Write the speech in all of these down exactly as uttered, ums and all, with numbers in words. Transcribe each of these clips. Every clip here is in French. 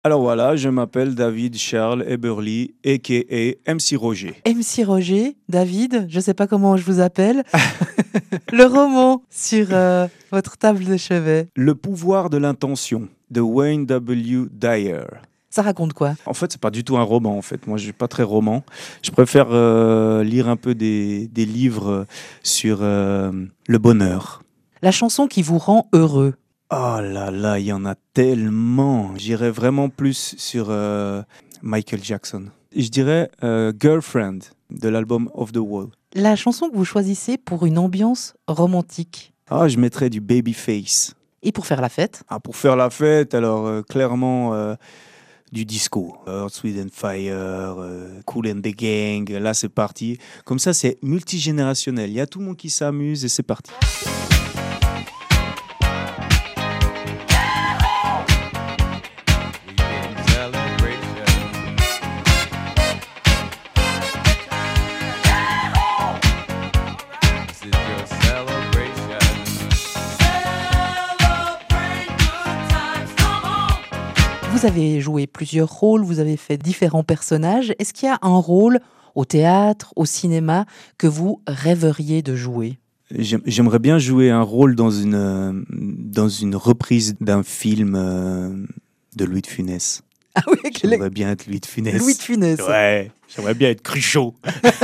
Alors voilà, je m'appelle David Charles Eberly, a k a. M C Roger. M C Roger, David, je ne sais pas comment je vous appelle. Le roman sur euh, votre table de chevet. Le pouvoir de l'intention de Wayne W. Dyer. Ça raconte quoi? En fait, c'est pas du tout un roman. En fait, moi, je suis pas très roman. Je préfère euh, lire un peu des, des livres sur euh, le bonheur. La chanson qui vous rend heureux. Oh là là, il y en a tellement. J'irais vraiment plus sur euh, Michael Jackson. Je dirais euh, Girlfriend de l'album Off the Wall. La chanson que vous choisissez pour une ambiance romantique. Ah, je mettrais du Babyface. Et pour faire la fête? Ah, pour faire la fête, alors euh, clairement euh, du disco. Earth, Wind and Fire, euh, Kool and the Gang, là c'est parti. Comme ça, c'est multigénérationnel. Il y a tout le monde qui s'amuse et c'est parti. Vous avez joué plusieurs rôles, vous avez fait différents personnages. Est-ce qu'il y a un rôle au théâtre, au cinéma, que vous rêveriez de jouer? J'aimerais bien jouer un rôle dans une, euh, dans une reprise d'un film euh, de Louis de Funès. Ah oui, quel est- J'aimerais bien être Louis de Funès. Louis de Funès. Ouais, j'aimerais bien être Cruchot.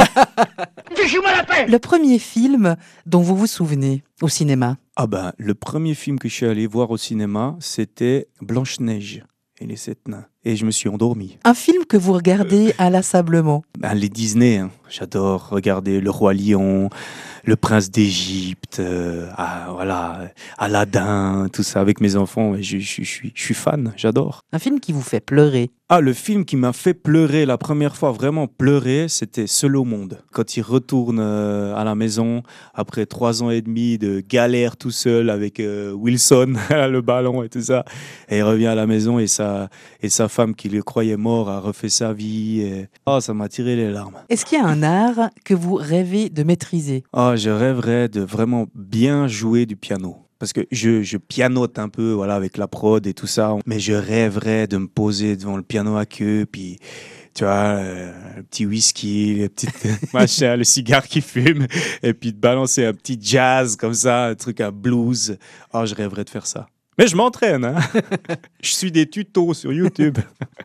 Le premier film dont vous vous souvenez au cinéma? Ah ben, le premier film que je suis allé voir au cinéma, c'était Blanche-Neige et les sept nains. Et je me suis endormi. Un film que vous regardez inlassablement? Ben, les Disney, hein. J'adore regarder Le Roi Lion, Le Prince d'Égypte, euh, ah, voilà, Aladdin, tout ça avec mes enfants. Je, je, je, suis, je suis fan, j'adore. Un film qui vous fait pleurer? Ah, le film qui m'a fait pleurer la première fois, vraiment pleurer, c'était Seul au monde. Quand il retourne euh, à la maison, après trois ans et demi de galère tout seul avec euh, Wilson, le ballon et tout ça, et il revient à la maison et sa, et sa femme qui le croyait mort a refait sa vie. Et... Oh, ça m'a tiré les larmes. Est-ce qu'il y a un art que vous rêvez de maîtriser? Oh, je rêverais de vraiment bien jouer du piano. Parce que je, je pianote un peu voilà, avec la prod et tout ça, mais je rêverais de me poser devant le piano à queue, puis tu vois, euh, le petit whisky, le petit machin, le cigare qui fume, et puis de balancer un petit jazz comme ça, un truc, un blues. Oh, je rêverais de faire ça. Mais je m'entraîne, hein. Je suis des tutos sur YouTube.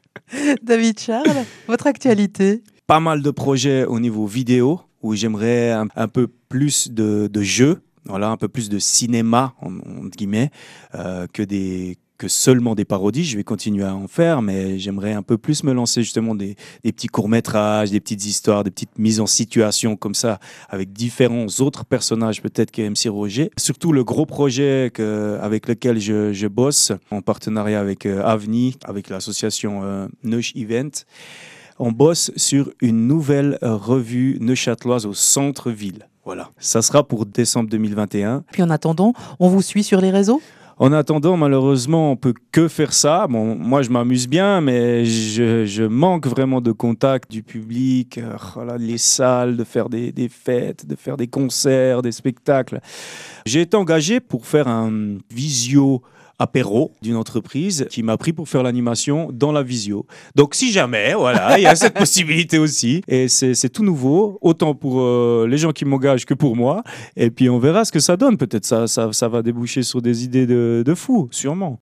David Charles, votre actualité? Pas mal de projets au niveau vidéo, où j'aimerais un, un peu plus de, de jeux. Voilà, un peu plus de cinéma, entre guillemets, euh, que, des, que seulement des parodies. Je vais continuer à en faire, mais j'aimerais un peu plus me lancer justement des, des petits courts-métrages, des petites histoires, des petites mises en situation comme ça, avec différents autres personnages peut-être que M C Roger. Surtout le gros projet que, avec lequel je, je bosse, en partenariat avec euh, Avni, avec l'association euh, Neuch Event. On bosse sur une nouvelle revue neuchâteloise au centre-ville. Voilà, ça sera pour décembre deux mille vingt et un. Puis en attendant, on vous suit sur les réseaux? En attendant, malheureusement, on peut que faire ça. Bon, moi, je m'amuse bien, mais je, je manque vraiment de contact du public, euh, voilà, les salles, de faire des, des fêtes, de faire des concerts, des spectacles. J'ai été engagé pour faire un visio apéro d'une entreprise qui m'a pris pour faire l'animation dans la visio. Donc si jamais, voilà, il y a cette possibilité aussi. Et c'est, c'est tout nouveau, autant pour euh, les gens qui m'engagent que pour moi. Et puis on verra ce que ça donne. Peut-être ça, ça, ça va déboucher sur des idées de, de fous, sûrement.